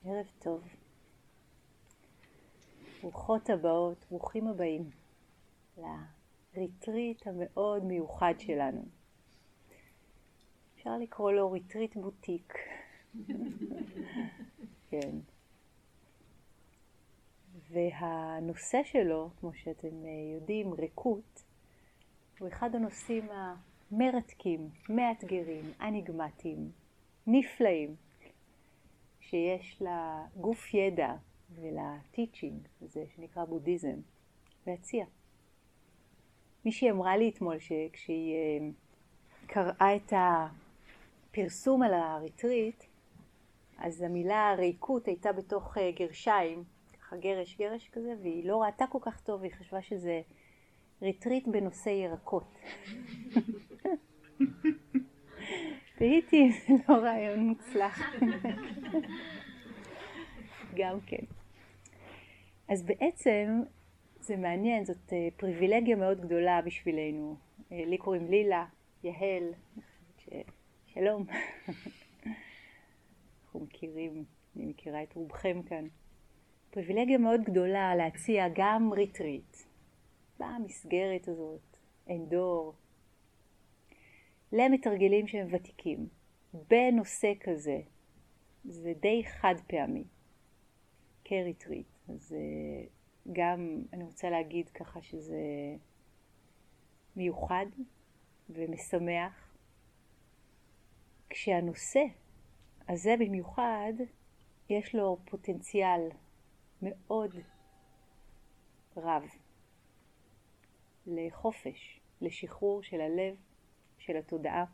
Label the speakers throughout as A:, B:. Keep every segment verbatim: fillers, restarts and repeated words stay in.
A: ערב טוב. ברוכות הבאות, ברוכים הבאים לריטריט המאוד מיוחד שלנו. אפשר לקרוא לו ריטריט בוטיק. כן. והנושא שלו, כמו שאתם יודעים, ריקות, הוא אחד הנושאים המרתקים, מאתגרים, אניגמטיים, נפלאים, שיש לגוף ידע ולטיצ'ינג, זה שנקרא בודהיזם, להציע. מישהי אמרה לי אתמול שכשהיא קראה את הפרסום על הריטריט, אז המילה ריקות הייתה בתוך גרשיים, ככה גרש גרש כזה, והיא לא ראתה כל כך טוב, והיא חשבה שזה ריטריט בנושא ירקות. תהיתי, זה לא רעיון מוצלח. גם כן. אז בעצם זה מעניין, זאת פריבילגיה מאוד גדולה בשבילנו. לי קוראים לילה, יהל, שלום. אנחנו מכירים, אני מכירה את רובכם כאן. פריבילגיה מאוד גדולה להציע גם ריטריט, במסגרת הזאת, אנדור, למתרגלים שהם ותיקים, בנושא כזה. זה די חד פעמי, כריטריט. אז גם אני רוצה להגיד ככה שזה מיוחד ומשמח, כשהנושא הזה במיוחד יש לו פוטנציאל מאוד רב לחופש, לשחרור של הלב, של התודעה.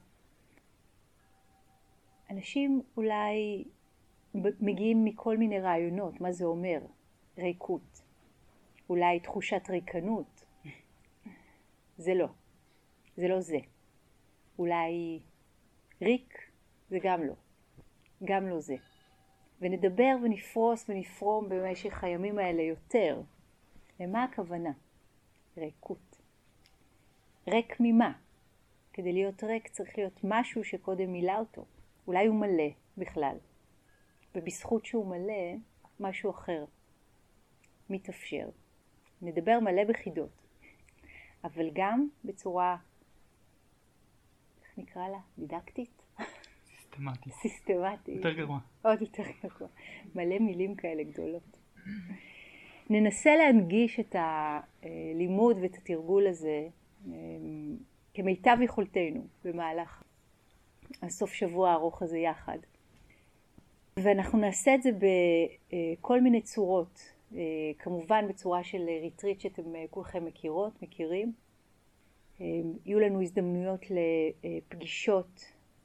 A: אנשים אולי מגיעים מכל מיני רעיונות, מה זה אומר? ריקות. אולי תחושת ריקנות. זה לא. זה לא זה. אולי ריק, זה גם לא. גם לא זה. ונדבר ונפרוס ונפרום במשך הימים האלה יותר. למה הכוונה? ריקות. ריק ממה? כדי להיות ריק צריך להיות משהו שקודם מילא אותו. אולי הוא מלא בכלל. ובזכות שהוא מלא, משהו אחר מתאפשר. נדבר מלא בחידות. אבל גם בצורה, איך נקרא לה? דידקטית?
B: סיסטמטית.
A: סיסטמטית.
B: יותר גרוע.
A: עוד יותר גרוע. מלא מילים כאלה גדולות. ננסה להנגיש את הלימוד ואת התרגול הזה כמיטב יכולתנו במהלך הסוף שבוע הארוך הזה יחד. ואנחנו נעשה את זה בכל מיני צורות. כמובן בצורה של ריטריט שאתם כולכם מכירות, מכירים. יהיו לנו הזדמנויות לפגישות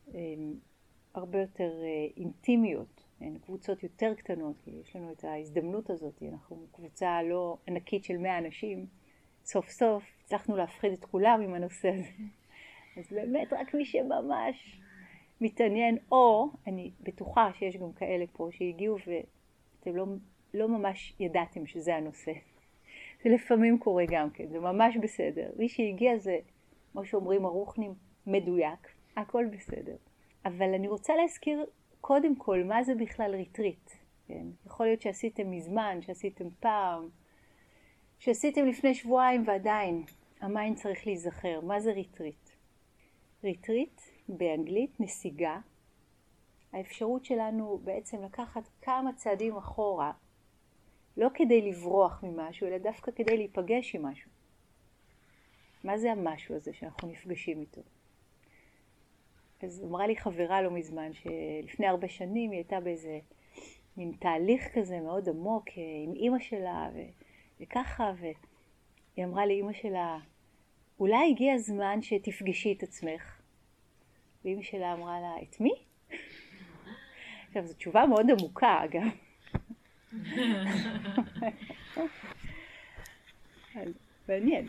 A: הרבה יותר אינטימיות, קבוצות יותר קטנות, כי יש לנו את ההזדמנות הזאת. אנחנו קבוצה לא ענקית של מאה אנשים. סוף סוף הצלחנו להפחיד את כולם עם הנושא הזה. אז באמת רק מי שממש מתעניין, או אני בטוחה שיש גם כאלה פה שהגיעו ואתם לא, לא ממש ידעתם שזה הנושא. זה לפעמים קורה גם כן, זה ממש בסדר. מי שהגיע זה, כמו שאומרים הרוחנים, מדויק, הכל בסדר. אבל אני רוצה להזכיר קודם כל מה זה בכלל ריטריט. כן? יכול להיות שעשיתם מזמן, שעשיתם פעם, שעשיתם לפני שבועיים ועדיין. המיינד צריך להיזכר. מה זה ריטריט? ריטריט באנגלית נסיגה. האפשרות שלנו בעצם לקחת כמה צעדים אחורה, לא כדי לברוח ממשהו, אלא דווקא כדי להיפגש עם משהו. מה זה המשהו הזה שאנחנו נפגשים איתו? אז אמרה לי חברה לא מזמן שלפני הרבה שנים היא הייתה באיזה מין תהליך כזה מאוד עמוק עם אמא שלה ו... וככה, והיא אמרה לאמא שלה, אולי הגיע הזמן שתפגשי את עצמך. ואמא שלה אמרה לה, את מי? עכשיו, זו תשובה מאוד עמוקה, אגב. מעניין.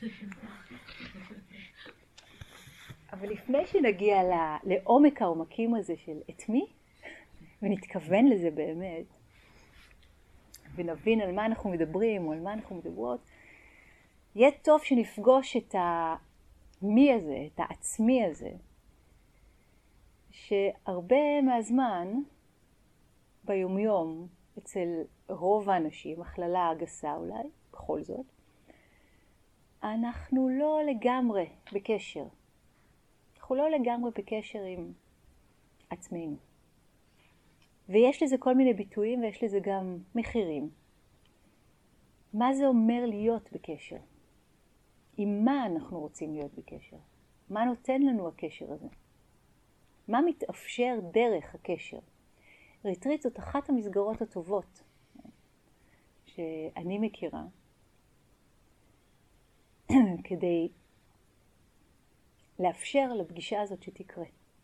A: אבל לפני שנגיע לעומק העומקים הזה של את מי, ונתכוון לזה באמת, ונבין על מה אנחנו מדברים או על מה אנחנו מדברות, יהיה טוב שנפגוש את המי הזה, את העצמי הזה, שהרבה מהזמן ביומיום, אצל רוב האנשים, הכללה הגסה אולי, בכל זאת, אנחנו לא לגמרי בקשר. אנחנו לא לגמרי בקשר עם עצמנו. ויש לזה כל מיני ביטויים ויש לזה גם מחירים. מה זה אומר להיות בקשר? עם מה אנחנו רוצים להיות בקשר? מה נותן לנו הקשר הזה? מה מתאפשר דרך הקשר? ריטריט זאת אחת המסגרות הטובות שאני מכירה כדי לאפשר לפגישה הזאת שתקרה.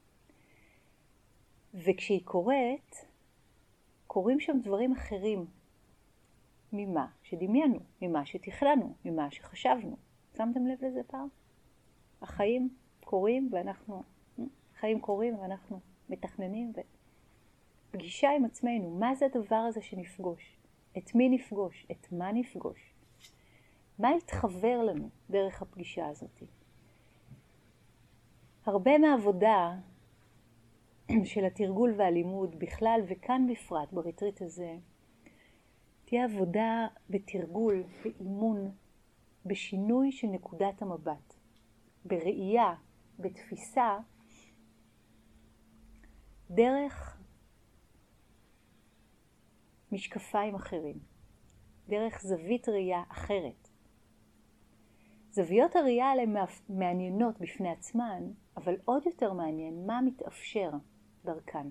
A: וכשהיא קורית, קורים שם דברים אחרים ממה שדמיינו, ממה שתכננו, ממה שחשבנו. שמתם לב לזה פעם? החיים קורים ואנחנו, החיים קורים ואנחנו מתכננים. ופגישה עם עצמנו, מה זה הדבר הזה שנפגוש? את מי נפגוש? את מה נפגוש? מה יתחבר לנו דרך הפגישה הזאת? הרבה מהעבודה של התרגול והלימוד בכלל וכאן בפרט בריטריט הזה, תהיה עבודה בתרגול, באימון, בשינוי של נקודת המבט, בראייה, בתפיסה, דרך משקפיים אחרים, דרך זווית ראייה אחרת. זוויות הראייה האלה מעניינות בפני עצמן, אבל עוד יותר מעניין מה מתאפשר דרכן.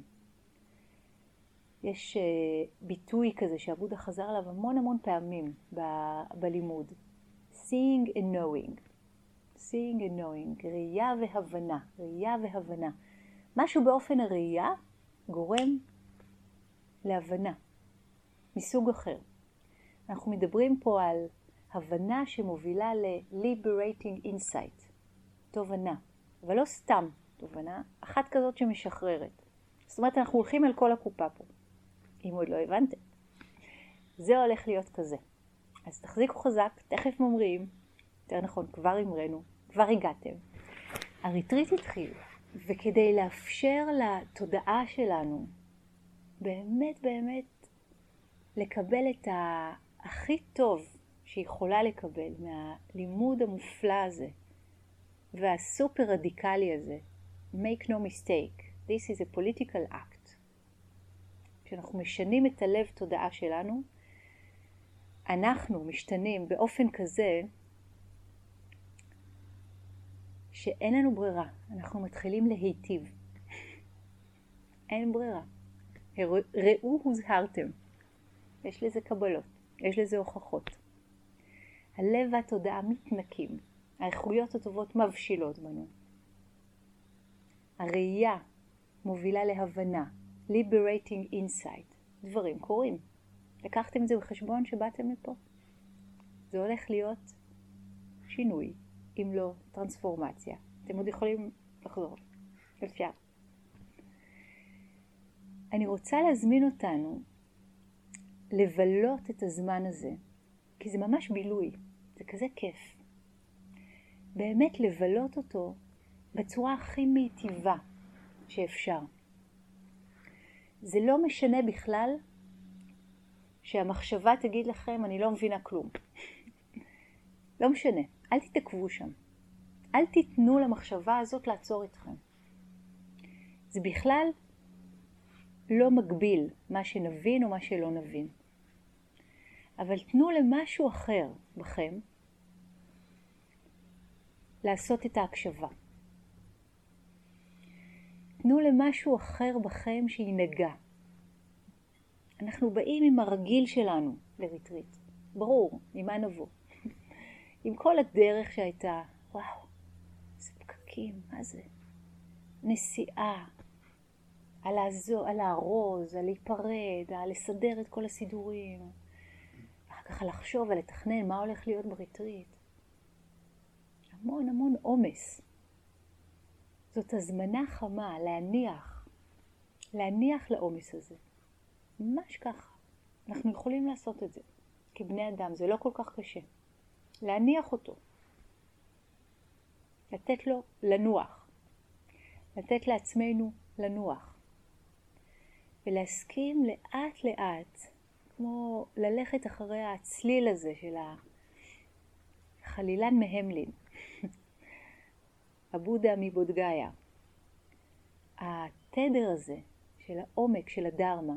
A: יש ביטוי כזה שעבודה חזר עליו המון המון פעמים ב- בלימוד. Seeing and knowing. Seeing and knowing. ראייה והבנה. ראייה והבנה. משהו באופן הראייה גורם להבנה. מסוג אחר. אנחנו מדברים פה על הבנה שמובילה ל-liberating insight. תובנה. אבל לא סתם תובנה. אחת כזאת שמשחררת. זאת אומרת, אנחנו הולכים על כל הקופה פה. אם עוד לא הבנתם. זה הולך להיות כזה. אז תחזיקו חזק, תכף ממריאים. יותר נכון, כבר אמרנו, כבר הגעתם. הריטריט התחיל, וכדי לאפשר לתודעה שלנו, באמת באמת, לקבל את הכי טוב שהיא יכולה לקבל מהלימוד המופלא הזה, והסופר רדיקלי הזה, make no mistake, this is a political act. כשאנחנו משנים את הלב תודעה שלנו, אנחנו משתנים באופן כזה שאין לנו ברירה. אנחנו מתחילים להיטיב. אין ברירה. ראו הוזהרתם. יש לזה קבלות. יש לזה הוכחות. הלב והתודעה מתנקים. האיכויות הטובות מבשילות בנו. הראייה מובילה להבנה. liberating insight. דברים קורים. לקחתם את זה בחשבון שבאתם לפה. זה הולך להיות שינוי, אם לא טרנספורמציה. אתם עוד יכולים לחזור. אפשר. אני רוצה להזמין אותנו לבלות את הזמן הזה, כי זה ממש בילוי. זה כזה כיף. באמת לבלות אותו בצורה הכי מיטיבה שאפשר. זה לא משנה בכלל שהמחשבה תגיד לכם, אני לא מבינה כלום. לא משנה, אל תתעכבו שם. אל תיתנו למחשבה הזאת לעצור אתכם. זה בכלל לא מגביל מה שנבין או מה שלא נבין. אבל תנו למשהו אחר בכם לעשות את ההקשבה. תנו למשהו אחר בכם שינגע. אנחנו באים עם הרגיל שלנו לריטריט. ברור, עם מה נבוא. עם כל הדרך שהייתה, וואו, זה פקקים, מה זה? נסיעה, על לעזור, על להרוז, על להיפרד, על לסדר את כל הסידורים. אחר כך לחשוב ולתכנן מה הולך להיות בריטריט. המון המון עומס. זאת הזמנה חמה, להניח, להניח לעומס הזה. ממש ככה. אנחנו יכולים לעשות את זה. כבני אדם, זה לא כל כך קשה. להניח אותו. לתת לו לנוח. לתת לעצמנו לנוח. ולהסכים לאט לאט, כמו ללכת אחרי הצליל הזה של החלילן מהמלין, הבודה מבודגאיה. התדר הזה של העומק של הדרמה,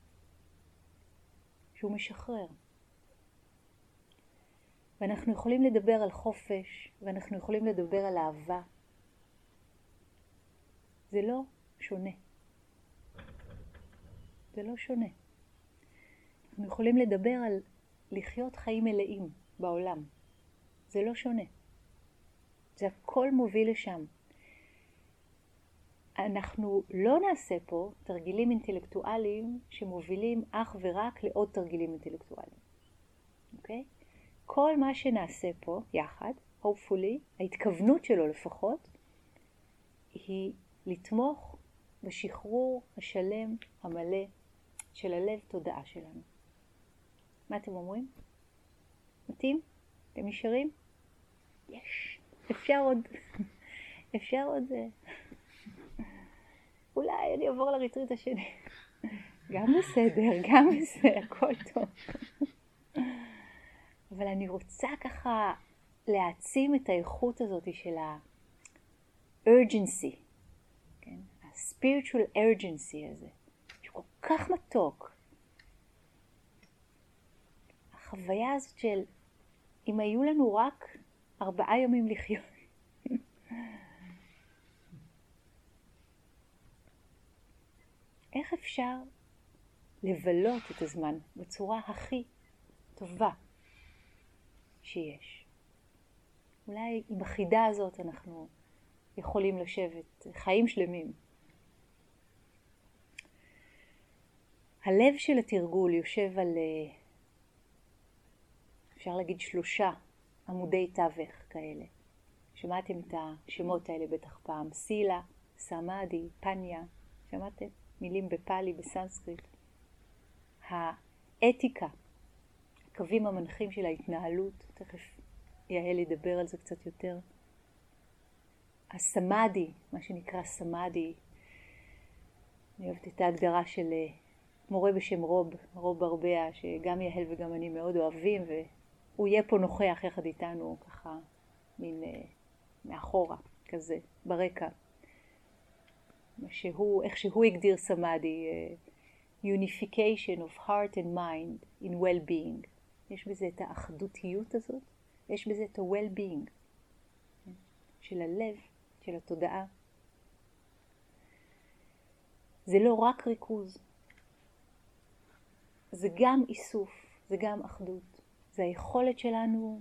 A: שהוא משחרר. ואנחנו יכולים לדבר על חופש, ואנחנו יכולים לדבר על אהבה. זה לא שונה. זה לא שונה. אנחנו יכולים לדבר על לחיות חיים מלאים בעולם. זה לא שונה. זה הכל מוביל לשם. אנחנו לא נעשה פה תרגילים אינטלקטואליים שמובילים אך ורק לעוד תרגילים אינטלקטואליים. אוקיי? כל מה שנעשה פה יחד, hopefully, ההתכוונות שלו לפחות, היא לתמוך בשחרור השלם, המלא, של הלב תודעה שלנו. מה אתם אומרים? מתאים? אתם נשארים? יש. אפשר עוד. אפשר עוד. אולי אני אעבור לריטריט השני. גם בסדר, גם בסדר, הכל טוב. אבל אני רוצה ככה להעצים את האיכות הזאת של ה-urgency, כן? ה-spiritual urgency הזה, שכל כך מתוק. החוויה הזאת של, אם היו לנו רק ארבעה ימים לחיות. איך אפשר לבלות את הזמן בצורה הכי טובה שיש? אולי עם החידה הזאת אנחנו יכולים לשבת חיים שלמים. הלב של התרגול יושב על, אפשר להגיד, שלושה עמודי תווך כאלה. שמעתם את השמות האלה בטח פעם. סילה, סמאדי, פניה. שמעתם? מילים בפאלי, בסנסקריט. האתיקה, הקווים המנחים של ההתנהלות, תכף יעל ידבר על זה קצת יותר. הסמאדי, מה שנקרא סמאדי, אני אוהבת את ההגדרה של מורה בשם רוב, רוב ברבע, שגם יעל וגם אני מאוד אוהבים, והוא יהיה פה נוכח יחד איתנו ככה, מין מאחורה, כזה, ברקע. שהוא, איך שהוא הגדיר סמאדי, uh, unification of heart and mind in well-being. יש בזה את האחדותיות הזאת, יש בזה את ה-well-being של הלב, של התודעה. זה לא רק ריכוז, זה גם איסוף, זה גם אחדות. זה היכולת שלנו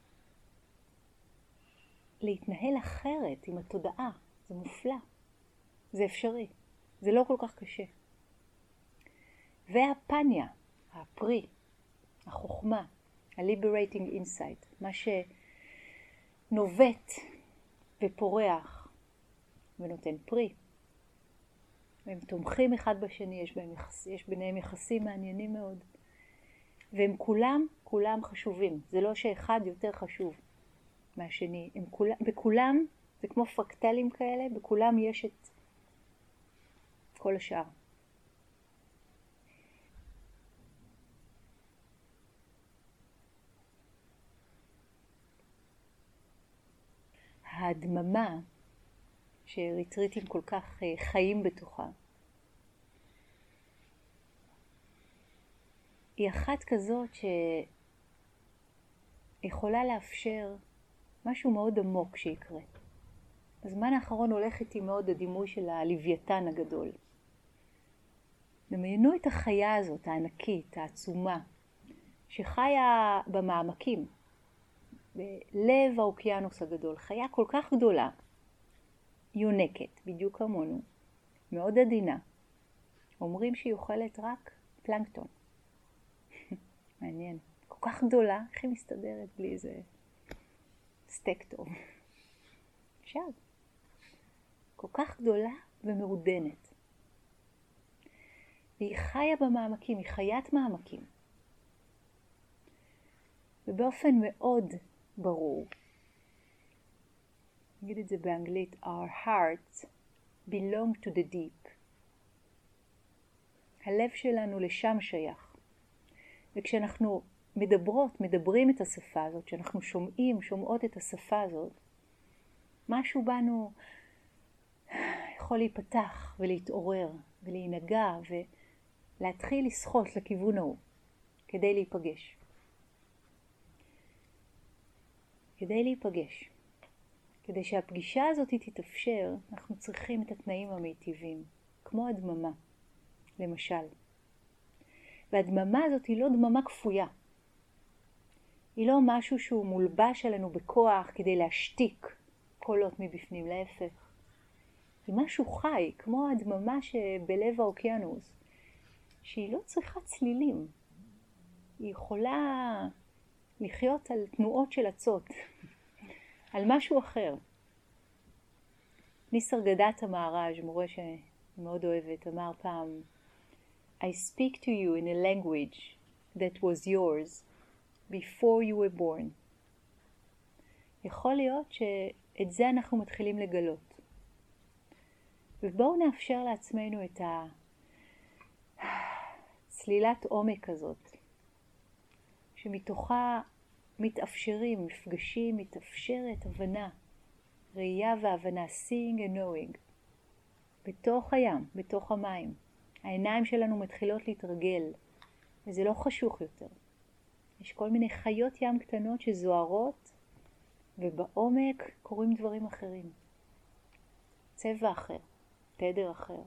A: להתנהל אחרת עם התודעה, זה מופלא. זה אפשרי, זה לא כל כך קשה. והפניה, הפרי, החוכמה, ה-liberating insight, מה שנובט ופורח ונותן פרי. הם תומכים אחד בשני, יש, בהם יחס, יש ביניהם יחסים מעניינים מאוד. והם כולם, כולם חשובים. זה לא שאחד יותר חשוב מהשני. הם כולם, בכולם, זה כמו פרקטלים כאלה, בכולם יש את כל השאר. ההדממה שריטריטים כל כך חיים בתוכה היא אחת כזאת שיכולה לאפשר משהו מאוד עמוק שיקרה. בזמן האחרון הולך איתי מאוד הדימוי של הלוויתן הגדול. דמיינו את החיה הזאת, הענקית, העצומה, שחיה במעמקים, בלב האוקיינוס הגדול. חיה כל כך גדולה, יונקת, בדיוק כמונו, מאוד עדינה. אומרים שהיא אוכלת רק פלנקטון. מעניין. כל כך גדולה, איך היא מסתדרת בלי איזה סטייק טוב? אפשר. כל כך גדולה ומעודנת. והיא חיה במעמקים, היא חיית מעמקים. ובאופן מאוד ברור, נגיד את זה באנגלית, our hearts belong to the deep. הלב שלנו לשם שייך. וכשאנחנו מדברות, מדברים את השפה הזאת, כשאנחנו שומעים, שומעות את השפה הזאת, משהו בנו יכול להיפתח ולהתעורר ולהינגע ולהתחיל לשחות לכיוון ההוא כדי להיפגש. כדי להיפגש. כדי שהפגישה הזאת תתאפשר, אנחנו צריכים את התנאים המיטיבים, כמו הדממה, למשל. והדממה הזאת היא לא דממה כפויה. היא לא משהו שהוא מולבש עלינו בכוח כדי להשתיק קולות מבפנים, להפך. היא משהו חי, כמו הדממה שבלב האוקיינוס, שהיא לא צריכה צלילים. היא יכולה לחיות על תנועות של עצות, על משהו אחר. ניסרגדט המהר"ז, מורה שאני מאוד אוהבת, אמר פעם, I speak to you in a language that was yours before you were born. יכול להיות שאת זה אנחנו מתחילים לגלות. ובואו נאפשר לעצמנו את הצלילת עומק הזאת, שמתוכה מתאפשרים, מפגשים, מתאפשרת הבנה, ראייה והבנה, seeing and knowing, בתוך הים, בתוך המים. העיניים שלנו מתחילות להתרגל, וזה לא חשוך יותר. יש כל מיני חיות ים קטנות שזוהרות, ובעומק קורים דברים אחרים. צבע אחר, תדר אחר.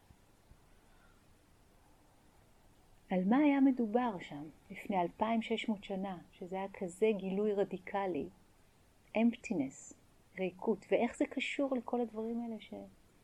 A: על מה היה מדובר שם לפני אלפיים ושש מאות שנה, שזה היה כזה גילוי רדיקלי, emptiness, ריקות, ואיך זה קשור לכל הדברים האלה ש...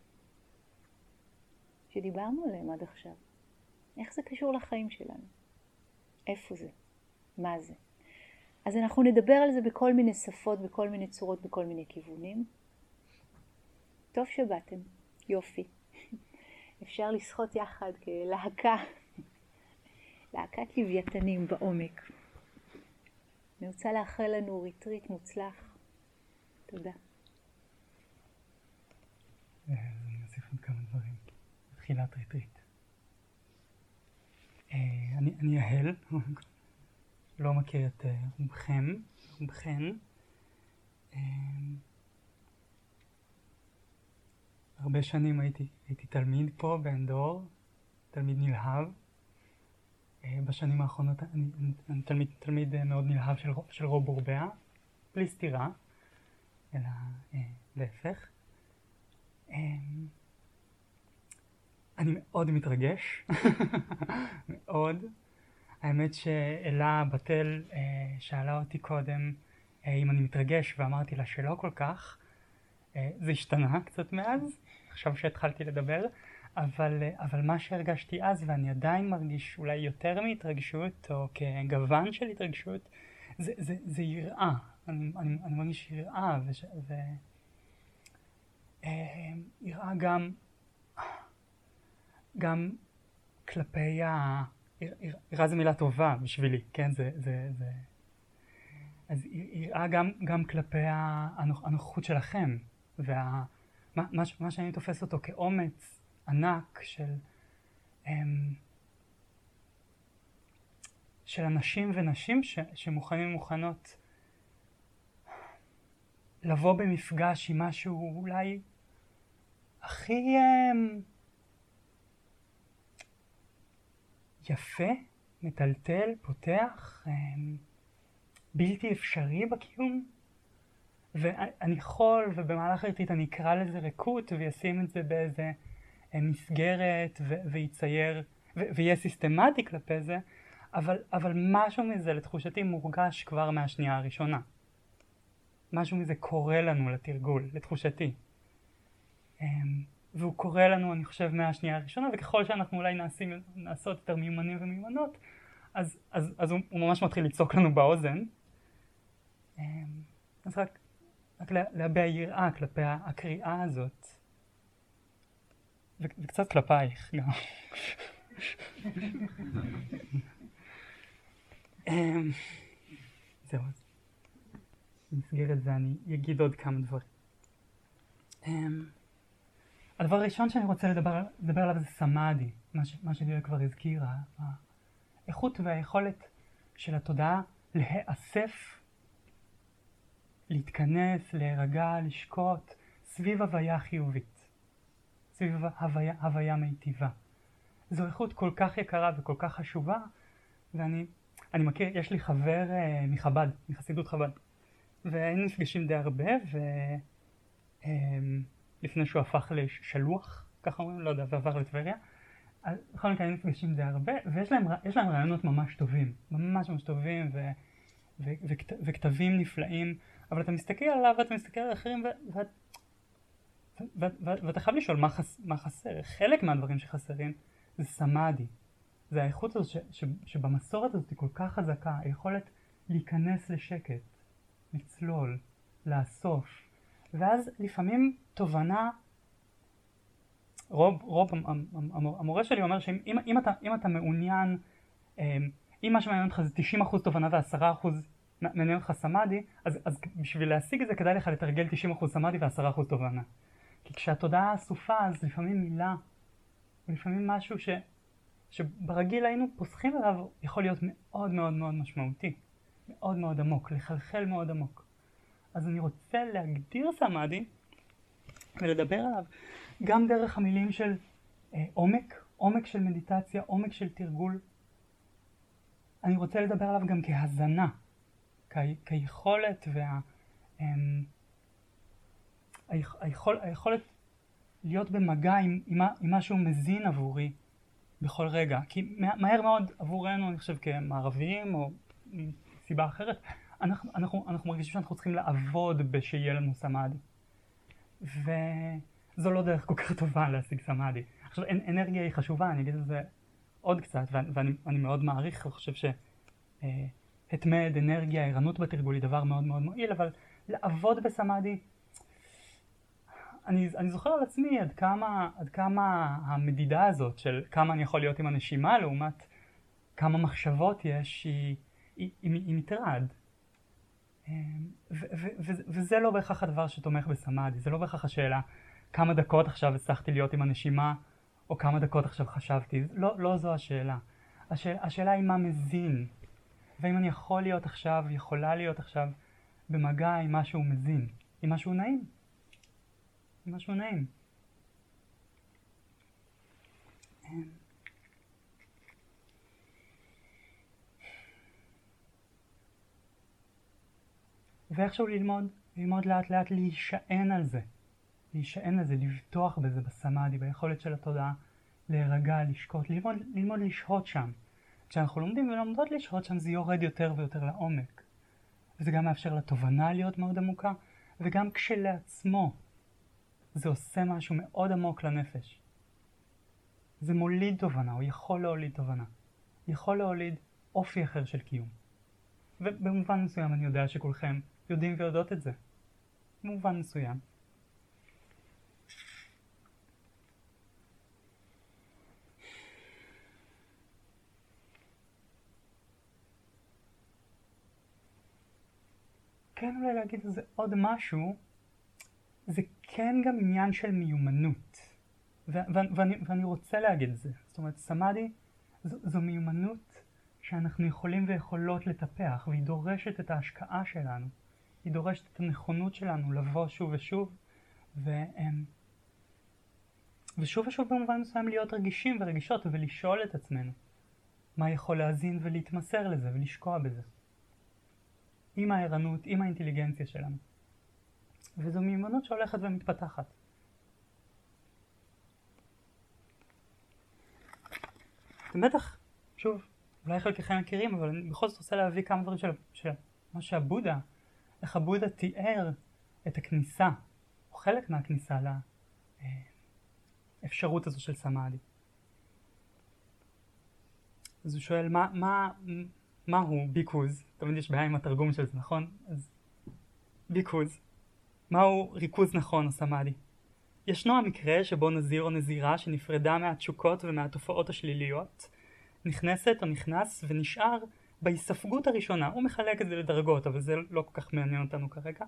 A: שדיברנו עליהם עד עכשיו. איך זה קשור לחיים שלנו? איפה זה? מה זה? אז אנחנו נדבר על זה בכל מיני שפות, בכל מיני צורות, בכל מיני כיוונים. טוב שבאתם, יופי. אפשר לשחות יחד כלהקה, להקת לוויתנים בעומק. אני רוצה לאחל לנו ריטריט מוצלח. תודה.
B: אני אוסיף עוד כמה דברים. תחילת ריטריט. אני, אני יהל, לא מכיר את רובכם, רובכן. הרבה שנים הייתי, הייתי תלמיד פה בעין דור, תלמיד נלהב. בשנים האחרונות אני, אני תלמיד, תלמיד מאוד נלהב של, של רוב בורבע, בלי סתירה, אלא אה, להפך. אה, אני מאוד מתרגש, מאוד. האמת שאלה בתל אה, שאלה אותי קודם אה, אם אני מתרגש, ואמרתי לה שלא כל כך. אה, זה השתנה קצת מאז, עכשיו שהתחלתי לדבר. אבל, אבל מה שהרגשתי אז, ואני עדיין מרגיש אולי יותר מהתרגשות, או כגוון של התרגשות, זה, זה, זה יראה. אני, אני, אני מרגיש יראה, וש, ו... אה, יראה גם, גם כלפי ה... יראה זו מילה טובה בשבילי, כן? זה, זה, זה... אז יראה גם, גם כלפי הנוכחות שלכם, וה... מה, מה, מה שאני תופס אותו כאומץ, ענק של, של אנשים ונשים ש, שמוכנים ומוכנות לבוא במפגש עם משהו אולי הכי יפה, מטלטל, פותח, בלתי אפשרי בקיום. ואני יכול, ובמהלך הריטריט אני אקרא לזה ריקות וישים את זה באיזה מסגרת ו- ויצייר, ו- ויהיה סיסטמטי כלפי זה, אבל, אבל משהו מזה לתחושתי מורגש כבר מהשנייה הראשונה. משהו מזה קורה לנו לתרגול, לתחושתי. והוא קורה לנו, אני חושב, מהשנייה הראשונה, וככל שאנחנו אולי נעשים, נעשות יותר מיומנים ומיומנות, אז, אז, אז הוא, הוא ממש מתחיל לצעוק לנו באוזן. אז רק, רק להביע יראה כלפי הקריאה הזאת, וקצת כלפייך גם. זהו, אז במסגרת זה אני אגיד עוד כמה דברים. הדבר הראשון שאני רוצה לדבר, לדבר עליו זה סמאדי, מה, ש, מה שלילה כבר הזכירה, האיכות והיכולת של התודעה להיאסף, להתכנס, להירגע, לשקוט סביב הוויה חיובית, סביב הוויה, הוויה מיטיבה. זו איכות כל כך יקרה וכל כך חשובה, ואני אני מכיר, יש לי חבר uh, מחב"ד, מחסידות חב"ד, והיינו נפגשים די הרבה, ולפני um, שהוא הפך לשלוח, ככה אומרים, לא יודע, ועבר לטבריה, אז בכל מקרה היינו נפגשים די הרבה, ויש להם, יש להם רעיונות ממש טובים, ממש ממש טובים, ו, ו, וכת, וכתבים נפלאים, אבל אתה מסתכל עליו ואתה מסתכל על אחרים, ו, ו, ו, ו, ואתה חייב לשאול מה, חס, מה חסר. חלק מהדברים שחסרים זה סמאדי. זה האיכות הזאת ש, ש, שבמסורת הזאת היא כל כך חזקה, היכולת להיכנס לשקט, לצלול, לאסוף, ואז לפעמים תובנה, רוב, רוב המורה שלי אומר שאם אם, אם אתה, אם אתה מעוניין, אם מה שמעניין אותך זה תשעים אחוז תובנה ו-עשרה אחוז מעניין אותך סמאדי, אז, אז בשביל להשיג את זה כדאי לך לתרגל תשעים אחוז סמאדי ו-עשרה אחוז תובנה. כי כשהתודעה אסופה, אז לפעמים מילה, ולפעמים משהו ש... שברגיל היינו פוסחים עליו, יכול להיות מאוד מאוד מאוד משמעותי, מאוד מאוד עמוק, לחלחל מאוד עמוק. אז אני רוצה להגדיר סמאדי ולדבר עליו גם דרך המילים של אה, עומק, עומק של מדיטציה, עומק של תרגול. אני רוצה לדבר עליו גם כהזנה, כ- כיכולת וה... אה, היכול, היכולת להיות במגע עם, עם, עם משהו מזין עבורי בכל רגע. כי מהר מאוד עבורנו, אני חושב כמערביים או סיבה אחרת, אנחנו, אנחנו, אנחנו מרגישים שאנחנו צריכים לעבוד בשיהיה לנו סמאדי. וזו לא דרך כל כך טובה להשיג סמאדי. עכשיו, אנרגיה היא חשובה, אני אגיד את זה עוד קצת, ואני אני מאוד מעריך, אני חושב שהתמד, אנרגיה, ערנות בתרגול היא דבר מאוד מאוד מועיל, אבל לעבוד בסמאדי, אני, אני זוכר על עצמי עד כמה, עד כמה המדידה הזאת של כמה אני יכול להיות עם הנשימה לעומת כמה מחשבות יש, היא, היא, היא, היא מטרד. ו, ו, ו, וזה לא בהכרח הדבר שתומך בסמאדי, זה לא בהכרח השאלה כמה דקות עכשיו הצלחתי להיות עם הנשימה או כמה דקות עכשיו חשבתי, לא, לא זו השאלה. השאלה, השאלה היא מה מזין, ואם אני יכול להיות עכשיו, יכולה להיות עכשיו במגע עם משהו מזין, עם משהו נעים. משהו נעים. ואיכשהו ללמוד, ללמוד לאט לאט להישען על זה. להישען על זה, לבטוח בזה בסמאדי, ביכולת של התודעה להירגע, לשקוט, ללמוד, ללמוד לשהות שם. כשאנחנו לומדים ולומדות לשהות שם זה יורד יותר ויותר לעומק. וזה גם מאפשר לתובנה להיות מאוד עמוקה, וגם כשלעצמו זה עושה משהו מאוד עמוק לנפש. זה מוליד תובנה, הוא יכול להוליד תובנה. יכול להוליד אופי אחר של קיום. ובמובן מסוים אני יודע שכולכם יודעים ויודעות את זה. במובן מסוים. כן, אולי להגיד על זה עוד משהו, זה כן גם עניין של מיומנות. ו- ו- ואני, ואני רוצה להגיד את זה. זאת אומרת, סמאדי זו, זו מיומנות שאנחנו יכולים ויכולות לטפח, והיא דורשת את ההשקעה שלנו. היא דורשת את הנכונות שלנו לבוא שוב ושוב, ו- ושוב ושוב במובן מסוים להיות רגישים ורגישות ולשאול את עצמנו מה יכול להזין ולהתמסר לזה ולשקוע בזה. עם הערנות, עם האינטליגנציה שלנו. וזו מיומנות שהולכת ומתפתחת. אתם בטח, שוב, אולי חלקכם מכירים, אבל אני בכל זאת רוצה להביא כמה דברים של, של מה שהבודה, איך הבודה תיאר את הכניסה, או חלק מהכניסה לאפשרות הזו של סמאדי. אז הוא שואל, מה, מה, מה הוא ביקוז? תמיד יש בעיה עם התרגום של זה, נכון? אז ביקוז. מהו ריכוז נכון או סמאדי? ישנו המקרה שבו נזיר או נזירה שנפרדה מהתשוקות ומהתופעות השליליות, נכנסת או נכנס ונשאר בהיספגות הראשונה. הוא מחלק את זה לדרגות, אבל זה לא כל כך מעניין אותנו כרגע.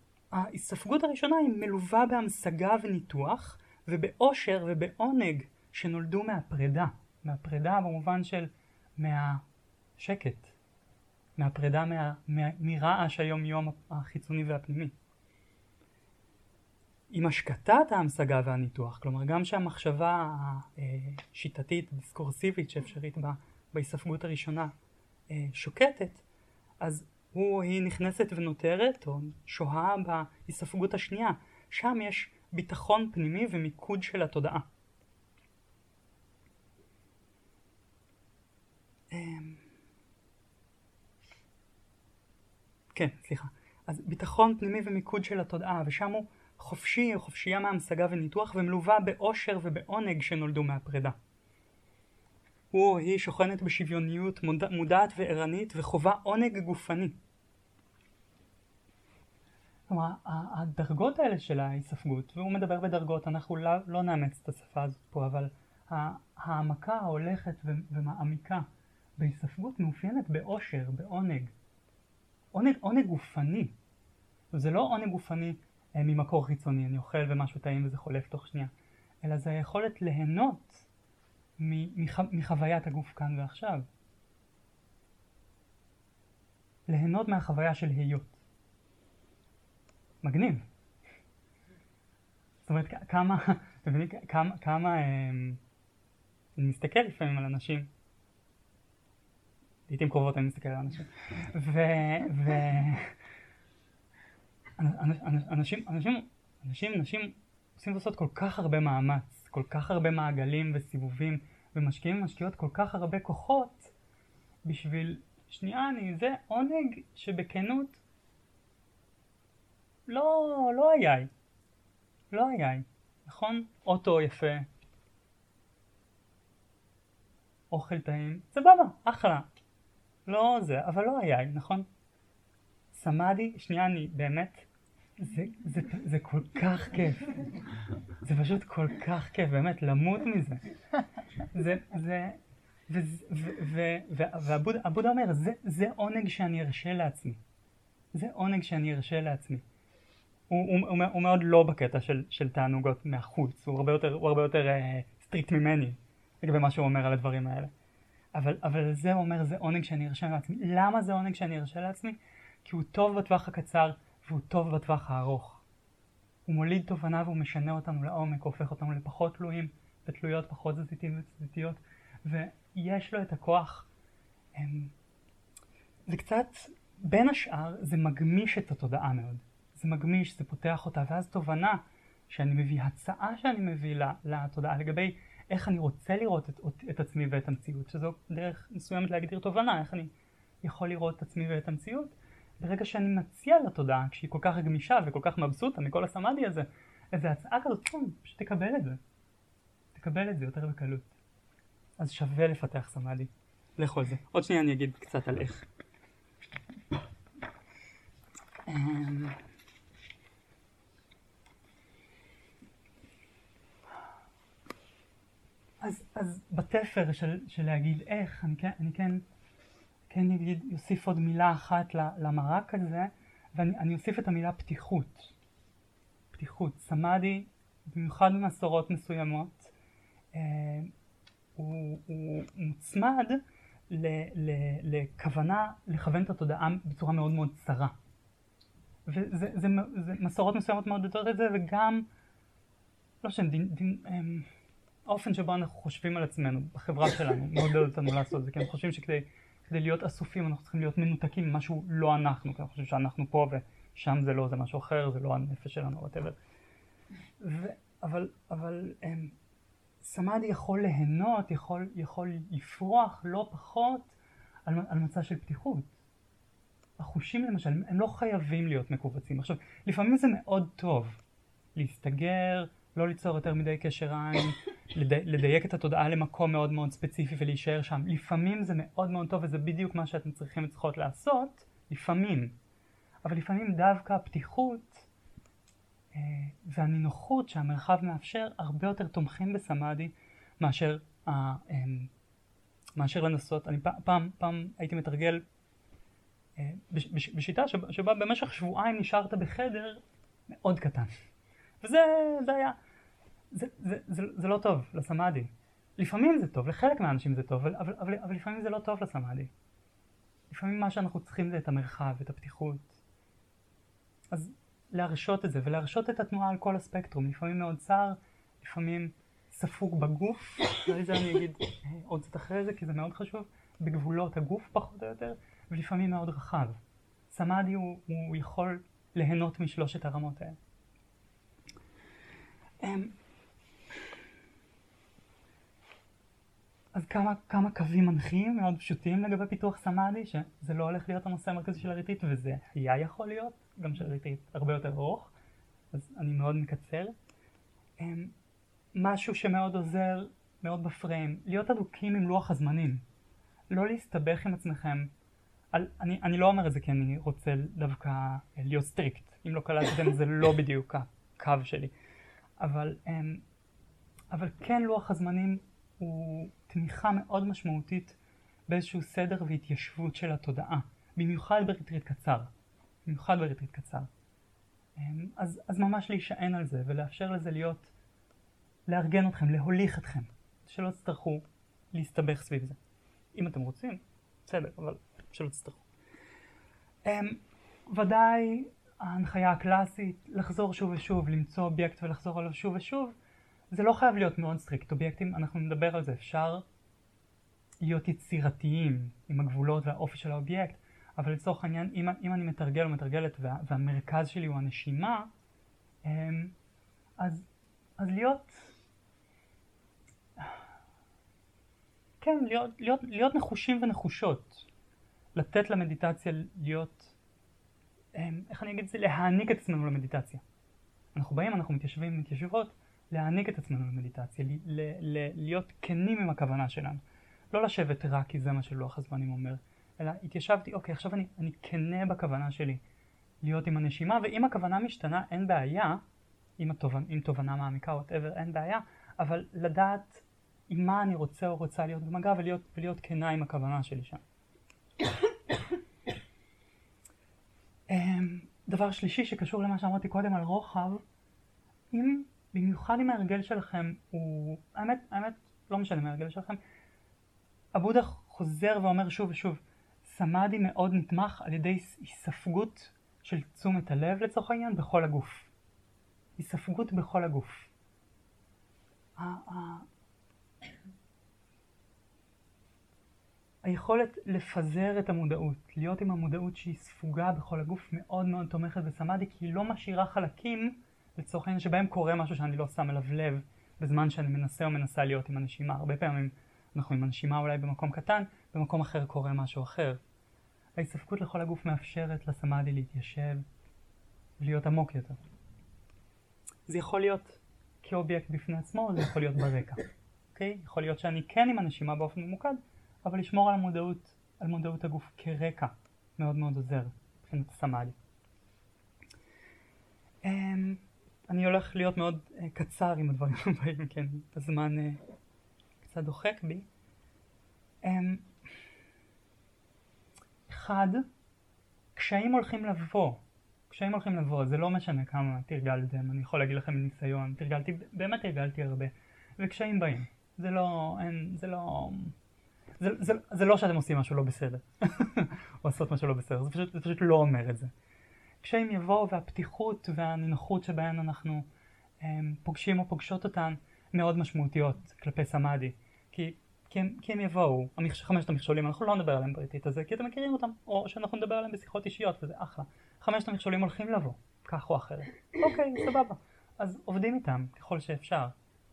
B: ההיספגות הראשונה היא מלווה בהמשגה וניתוח, ובאושר ובעונג שנולדו מהפרידה, מהפרידה במובן של מהשקט, מהפרידה מה, מה, מרעש היום יום החיצוני והפנימי. עם השקטת ההמשגה והניתוח, כלומר גם שהמחשבה השיטתית, דיסקורסיבית שאפשרית בה, בהיספגות הראשונה שוקטת, אז הוא, היא נכנסת ונותרת או שוהה בהיספגות השנייה. שם יש ביטחון פנימי ומיקוד של התודעה. כן, סליחה. אז ביטחון פנימי ומיקוד של התודעה, ושם הוא חופשי או חופשייה מהמשגה וניתוח, ומלווה באושר ובעונג שנולדו מהפרידה. הוא או היא שוכנת בשוויוניות מודע, מודעת וערנית וחובה עונג גופני. כלומר, הדרגות האלה של ההיספגות, והוא מדבר בדרגות, אנחנו לא, לא נאמץ את השפה הזאת פה, אבל העמקה ההולכת ומעמיקה בהיספגות מאופיינת באושר, בעונג. עונג, עונג גופני. זה לא עונג גופני אה, ממקור חיצוני, אני אוכל ומשהו טעים וזה חולף תוך שנייה, אלא זה היכולת ליהנות מח, מחוויית הגוף כאן ועכשיו. ליהנות מהחוויה של היות. מגניב. זאת אומרת, כמה, אתה מבין, כמה, כמה, אה, אני מסתכל לפעמים על אנשים, לעתים קרובות אני מסתכל על אנשים, ו... ו... אנשים, אנשים, אנשים, אנשים עושים לעשות כל כך הרבה מאמץ, כל כך הרבה מעגלים וסיבובים, ומשקיעים ומשקיעות כל כך הרבה כוחות, בשביל, שנייה אני, זה עונג שבכנות, לא, לא היה, לא היה, נכון? אוטו יפה, אוכל טעים, סבבה, אחלה. לא זה, אבל לא היה, נכון? סמאדי, שנייה אני, באמת, זה, זה, זה כל כך כיף. זה פשוט כל כך כיף, באמת, למות מזה. זה, זה, והבודה אומר, זה, זה עונג שאני ארשה לעצמי. זה עונג שאני ארשה לעצמי. הוא, הוא, הוא, הוא מאוד לא בקטע של, של תענוגות מהחוץ, הוא הרבה יותר, הוא הרבה יותר uh, סטריקט ממני, לגבי מה שהוא אומר על הדברים האלה. אבל, אבל זה אומר, זה עונג שאני ארשה לעצמי. למה זה עונג שאני ארשה לעצמי? כי הוא טוב בטווח הקצר והוא טוב בטווח הארוך. הוא מוליד תובנה והוא משנה אותנו לעומק, הופך אותנו לפחות תלויים, ותלויות פחות זזיתיים ותזיתיות, ויש לו את הכוח. זה קצת, בין השאר, זה מגמיש את התודעה מאוד. זה מגמיש, זה פותח אותה, ואז תובנה שאני מביא, הצעה שאני מביא לתודעה לגבי איך אני רוצה לראות את, את עצמי ואת המציאות, שזו דרך מסוימת להגדיר תובנה, איך אני יכול לראות את עצמי ואת המציאות, ברגע שאני מציע לתודעה, כשהיא כל כך גמישה וכל כך מבסוטה מכל הסמאדי הזה, איזו הצעה כזאת, פשוט תקבל את זה. תקבל את זה יותר בקלות. אז שווה לפתח סמאדי. לכו על זה. עוד שנייה אני אגיד קצת על איך. אז, אז בתפר של, של להגיד איך, אני כן, אני כן, כן אגיד, יוסיף עוד מילה אחת למרק הזה, ואני אני אוסיף את המילה פתיחות. פתיחות. סמאדי, במיוחד במסורות מסוימות, אה, הוא, הוא מוצמד ל, ל, לכוונה לכוון את התודעה בצורה מאוד מאוד צרה. וזה זה, זה, מסורות מסוימות מאוד יותר את זה, וגם, לא שם, דין, דין, אה, האופן שבו אנחנו חושבים על עצמנו, בחברה שלנו, מעודד אותנו לעשות זה, כי אנחנו חושבים שכדי כדי להיות אסופים אנחנו צריכים להיות מנותקים ממשהו לא אנחנו, כי אנחנו חושבים שאנחנו פה ושם זה לא, זה משהו אחר, זה לא הנפש שלנו, whatever. ו, אבל, אבל הם, סמאדי יכול ליהנות, יכול, יכול לפרוח לא פחות על, על מצע של פתיחות. החושים למשל, הם לא חייבים להיות מקובצים. עכשיו, לפעמים זה מאוד טוב להסתגר, לא ליצור יותר מדי קשר עין, לדייק את התודעה למקום מאוד מאוד ספציפי ולהישאר שם. לפעמים זה מאוד מאוד טוב וזה בדיוק מה שאתם צריכים וצריכות לעשות, לפעמים. אבל לפעמים דווקא הפתיחות אה, והנינוחות שהמרחב מאפשר הרבה יותר תומכים בסמאדי מאשר, אה, אה, מאשר לנסות. אני פעם, פעם, פעם הייתי מתרגל אה, בש, בש, בשיטה שבה, שבה במשך שבועיים נשארת בחדר מאוד קטן. וזה זה היה, זה, זה, זה, זה לא טוב לסמאדי. לפעמים זה טוב, לחלק מהאנשים זה טוב, אבל, אבל, אבל, אבל לפעמים זה לא טוב לסמאדי. לפעמים מה שאנחנו צריכים זה את המרחב, את הפתיחות. אז להרשות את זה, ולהרשות את התנועה על כל הספקטרום. לפעמים מאוד צער, לפעמים ספוג בגוף, וזה אני אגיד עוד קצת אחרי זה, כי זה מאוד חשוב, בגבולות הגוף פחות או יותר, ולפעמים מאוד רחב. סמאדי הוא, הוא יכול ליהנות משלושת הרמות האלה. אז כמה, כמה קווים מנחים מאוד פשוטים לגבי פיתוח סמאדי, שזה לא הולך להיות הנושא המרכזי של הריטריט, וזה היה יכול להיות, גם של הריטריט הרבה יותר ארוך, אז אני מאוד מקצר. משהו שמאוד עוזר, מאוד בפריים, להיות אדוקים עם לוח הזמנים. לא להסתבך עם עצמכם. על, אני, אני לא אומר את זה כי אני רוצה דווקא להיות סטריקט. אם לא קלטתם זה לא בדיוק הקו שלי. אבל, אבל כן לוח הזמנים הוא תמיכה מאוד משמעותית באיזשהו סדר והתיישבות של התודעה. במיוחד בריטריט קצר. במיוחד בריטריט קצר. אז, אז ממש להישען על זה ולאפשר לזה להיות, לארגן אתכם, להוליך אתכם. שלא תצטרכו להסתבך סביב זה. אם אתם רוצים, בסדר, אבל שלא תצטרכו. ודאי ההנחיה הקלאסית, לחזור שוב ושוב, למצוא אובייקט ולחזור עליו שוב ושוב, זה לא חייב להיות מאוד סטריקט. אובייקטים, אנחנו נדבר על זה, אפשר להיות יצירתיים עם הגבולות והאופי של האובייקט, אבל לצורך העניין, אם, אם אני מתרגל או מתרגלת וה, והמרכז שלי הוא הנשימה, אז, אז להיות, כן, להיות, להיות, להיות נחושים ונחושות, לתת למדיטציה להיות, איך אני אגיד את זה, להעניק את עצמנו למדיטציה. אנחנו באים, אנחנו מתיישבים, מתיישבות, להעניק את עצמנו למדיטציה, ל- ל- ל- להיות כנים עם הכוונה שלנו. לא לשבת רק כי זה מה שלוח הזמנים אומר, אלא התיישבתי, אוקיי, עכשיו אני, אני כנה בכוונה שלי להיות עם הנשימה, ואם הכוונה משתנה אין בעיה, עם, התובנ, עם תובנה מעמיקה או whatever, אין בעיה, אבל לדעת עם מה אני רוצה או רוצה להיות במגע ולהיות, ולהיות כנה עם הכוונה שלי שם. דבר שלישי שקשור למה שאמרתי קודם על רוחב, אם, במיוחד אם ההרגל שלכם הוא, האמת, האמת, לא משנה מההרגל שלכם, הבודה חוזר ואומר שוב ושוב, סמאדי מאוד נתמך על ידי הספגות של תשומת הלב לצורך העניין בכל הגוף. הספגות בכל הגוף. היכולת לפזר את המודעות, להיות עם המודעות שהיא ספוגה בכל הגוף מאוד מאוד תומכת בסמאדי, כי היא לא משאירה חלקים לצורך העניין שבהם קורה משהו שאני לא שם אליו לב בזמן שאני מנסה או מנסה להיות עם הנשימה. הרבה פעמים אנחנו עם הנשימה אולי במקום קטן, במקום אחר קורה משהו אחר. ההספקות לכל הגוף מאפשרת לסמאדי להתיישב ולהיות עמוק יותר. זה יכול להיות כאובייקט בפני עצמו, זה יכול להיות ברקע. אוקיי? יכול להיות שאני כן עם הנשימה באופן ממוקד, אבל לשמור על המודעות, על מודעות הגוף כרקע מאוד מאוד עוזר מבחינת סמאדי. אני הולך להיות מאוד קצר עם הדברים הבאים, כן, הזמן קצת דוחק בי. אחד, קשיים הולכים לבוא. קשיים הולכים לבוא, זה לא משנה כמה תרגלתם, אני יכול להגיד לכם מניסיון, תרגלתי, באמת תרגלתי הרבה, וקשיים באים. זה לא, אין, זה לא, זה, זה, זה לא שאתם עושים משהו לא בסדר, או עושות משהו לא בסדר, זה פשוט, זה פשוט לא אומר את זה. קשיים יבואו והפתיחות והנינוחות שבהן אנחנו הם, פוגשים או פוגשות אותן מאוד משמעותיות כלפי סמאדי, כי, כי, הם, כי הם יבואו, המכש, חמשת המכשולים, אנחנו לא נדבר עליהם בריטית הזה, כי אתם מכירים אותם, או שאנחנו נדבר עליהם בשיחות אישיות, וזה אחלה. חמשת המכשולים הולכים לבוא, כך או אחרת. אוקיי, סבבה. אז עובדים איתם ככל שאפשר.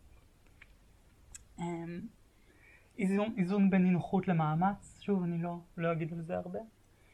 B: איזון, איזון בין נינוחות למאמץ, שוב אני לא, לא אגיד על זה הרבה.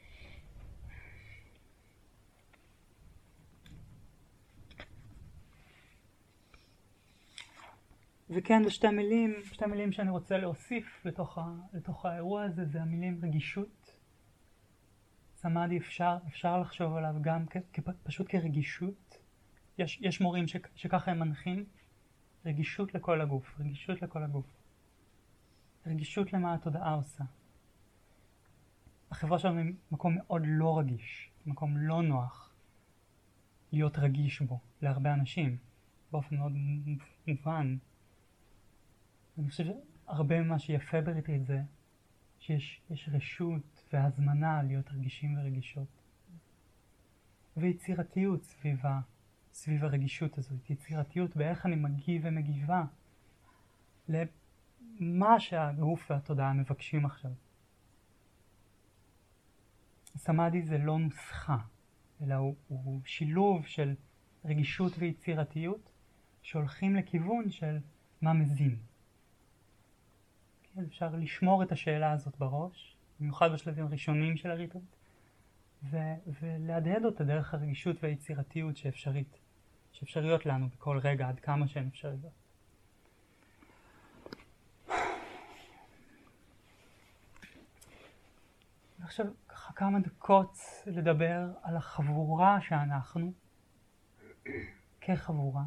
B: וכן, בשתי מילים, שתי מילים שאני רוצה להוסיף לתוך, ה, לתוך האירוע הזה, זה המילים רגישות. סמאדי אפשר, אפשר לחשוב עליו גם כ, כ, פשוט כרגישות. יש, יש מורים ש, שככה הם מנחים. רגישות לכל הגוף, רגישות לכל הגוף. רגישות למה התודעה עושה. החברה שלנו היא מקום מאוד לא רגיש, מקום לא נוח להיות רגיש בו להרבה אנשים, באופן מאוד מובן. אני חושב הרבה ממה שיפה בריטריט זה שיש יש רשות והזמנה להיות רגישים ורגישות. ויצירתיות סביב, ה, סביב הרגישות הזאת, יצירתיות באיך אני מגיב ומגיבה למה שהגוף והתודעה מבקשים עכשיו. סמאדי זה לא נוסחה, אלא הוא, הוא שילוב של רגישות ויצירתיות שהולכים לכיוון של מה מזין. כן, אפשר לשמור את השאלה הזאת בראש, במיוחד בשלבים הראשונים של הריטריט, ו- ולהדהד אותה דרך הרגישות והיצירתיות שאפשרית, שאפשריות לנו בכל רגע עד כמה שהן אפשריות. עכשיו ככה כמה דקות לדבר על החבורה שאנחנו כחבורה.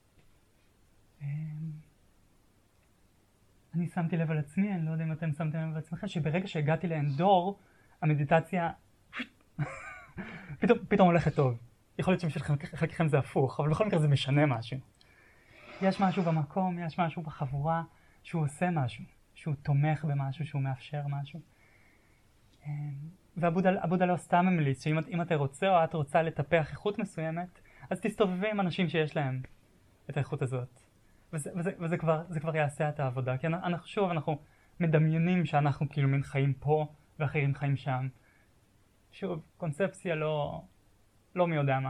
B: אני שמתי לב על עצמי, אני לא יודע אם אתם שמתם לב על עצמכם, שברגע שהגעתי לאנדור, המדיטציה פתאום, פתאום הולכת טוב. יכול להיות שבשבילכם זה הפוך, אבל בכל מקרה זה משנה משהו. יש משהו במקום, יש משהו בחבורה שהוא עושה משהו, שהוא תומך במשהו, שהוא מאפשר משהו. ועבודה לא סתם ממליץ, שאם אם אתה רוצה או את רוצה לטפח איכות מסוימת, אז תסתובבי עם אנשים שיש להם את האיכות הזאת. וזה, וזה, וזה כבר, זה כבר יעשה את העבודה. כי אנחנו, שוב, אנחנו מדמיינים שאנחנו כאילו מין חיים פה ואחרים חיים שם. שוב, קונספציה לא, לא מי יודע מה.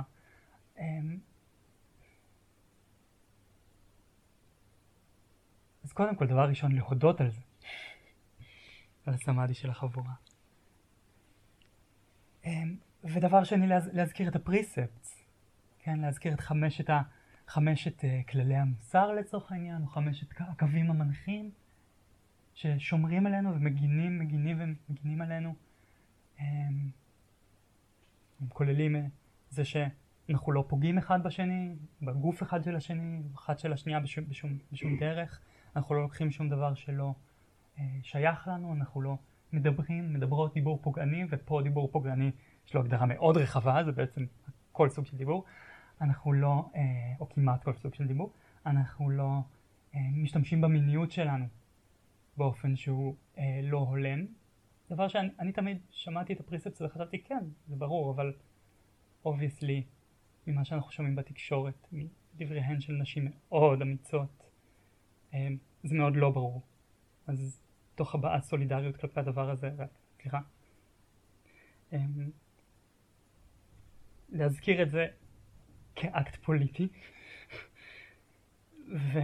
B: אז קודם כל, דבר ראשון, להודות על זה. על הסמאדי של החבורה. ודבר שני, להזכיר את הפריספטס. כן, להזכיר את חמשת, ה, חמשת uh, כללי המוסר לצורך העניין, או חמשת הקווים המנחים, ששומרים עלינו ומגינים, מגינים ומגינים עלינו. הם, הם כוללים זה שאנחנו לא פוגעים אחד בשני, בגוף אחד של השני, אחד של השנייה בשום, בשום, בשום דרך. אנחנו לא לוקחים שום דבר שלא uh, שייך לנו, אנחנו לא מדברים, מדברות דיבור פוגעני, ופה דיבור פוגעני יש לו הגדרה מאוד רחבה, זה בעצם כל סוג של דיבור. אנחנו לא, אה, או כמעט כל סוג של דיבור, אנחנו לא אה, משתמשים במיניות שלנו באופן שהוא אה, לא הולם. דבר שאני אני תמיד שמעתי את הפריספטס וחשבתי כן, זה ברור, אבל obviously ממה שאנחנו שומעים בתקשורת, מדבריהן של נשים מאוד אמיצות, אה, זה מאוד לא ברור. אז תוך הבעת סולידריות כלפי הדבר הזה, סליחה. אה, להזכיר את זה כאקט פוליטי, ו...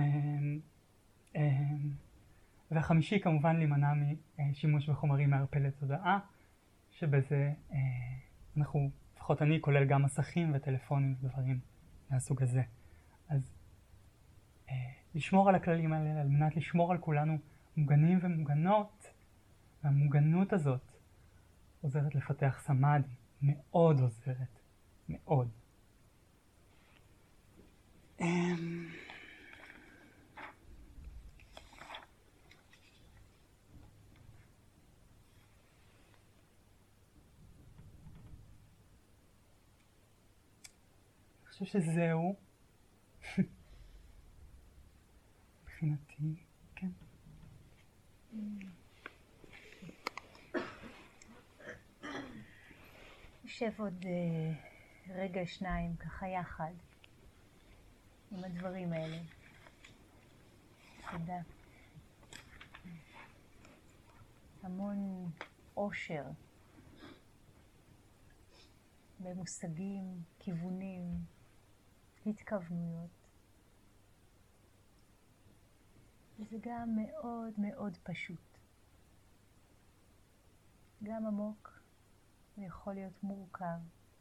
B: והחמישי כמובן להימנע משימוש בחומרים מערפלי תודעה, שבזה אנחנו, לפחות אני, כולל גם מסכים וטלפונים ודברים מהסוג הזה. אז לשמור על הכללים האלה, על מנת לשמור על כולנו מוגנים ומוגנות, והמוגנות הזאת עוזרת לפתח סמאדי, מאוד עוזרת, מאוד. אני חושב שזהו. מבחינתי, כן.
A: נשב עוד רגע שניים ככה יחד עם הדברים האלה. תודה. המון אושר במושגים, כיוונים, התכוונויות. וזה גם מאוד מאוד פשוט. גם עמוק ויכול להיות מורכב.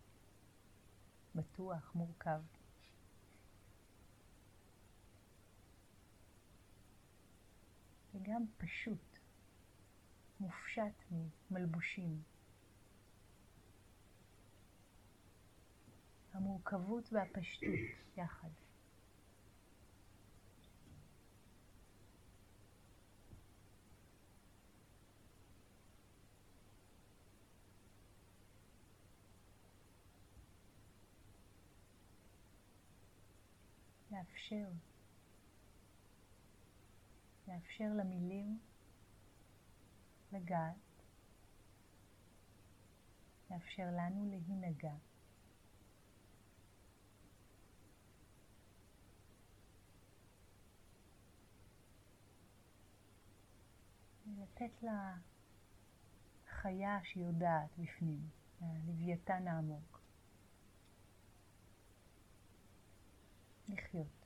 A: בטוח מורכב. וגם פשוט, מופשט ממלבושים. המורכבות והפשטות יחד. לאפשר לאפשר למילים לגעת, לאפשר לנו להינגע. ולתת לה חיה שיודעת בפנים, הלוויתן העמוק. לחיות.